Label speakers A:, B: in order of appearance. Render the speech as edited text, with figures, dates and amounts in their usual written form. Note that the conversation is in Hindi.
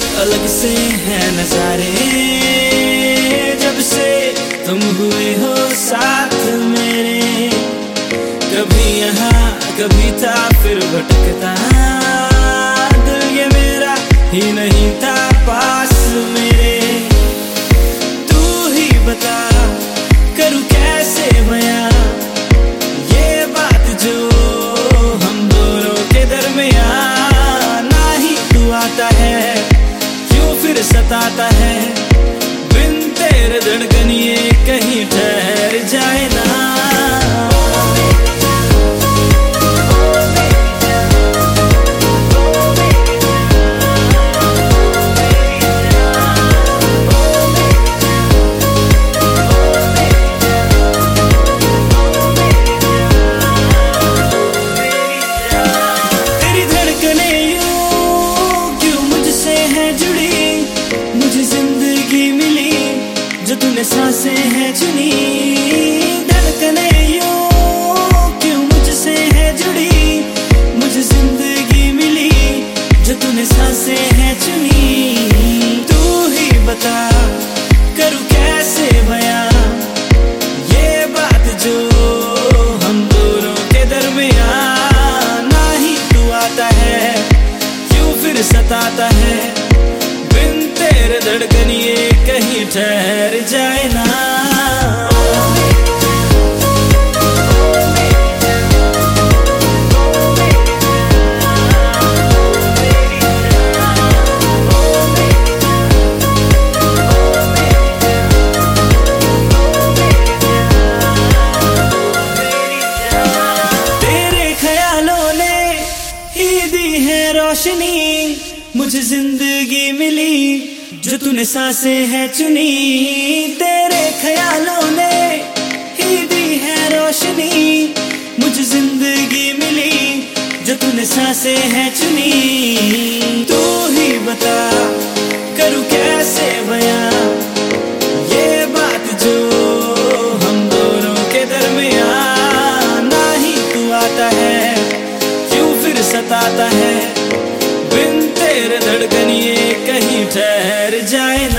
A: अलग से हैं नजारे जब से तुम हुए हो साथ मेरे। कभी यहाँ कभी था फिर भटकता दिल, ये मेरा ही नहीं था पास मेरे। तू ही बता करूँ कैसे बयां ये बात जो हम दोनों के दरमियां। ना ही तू आता है क्यों फिर सताता है, बिन तेरे धड़कन ये कहीं ठहर जाए ना। तूने सांसें हैं चुनी, धड़कनें यूं क्यों मुझसे है जुड़ी। मुझे जिंदगी मिली जो तूने सांसें हैं चुनी। तू ही बता करूँ कैसे बयां ये बात जो हम दोनों के दरमियां। ना ही तू आता है क्यों फिर सताता है, बिन तेरे धड़कन ये कहीं ठहर जाए ना। तेरे ख्यालों ने ही दी है रोशनी, मुझे जिंदगी मिली जो तूने सांसें हैं चुनी। तेरे ख्यालों ने ही दी है रोशनी, मुझे जिंदगी मिली जो तूने सांसें हैं चुनी। तू ही बता करूँ कैसे बयां ये बात जो हम दोनों के दरमियां। ना ही तू आता है क्यों फिर सताता है, बिन तेरे धड़कन ये कहीं ठहर जाए।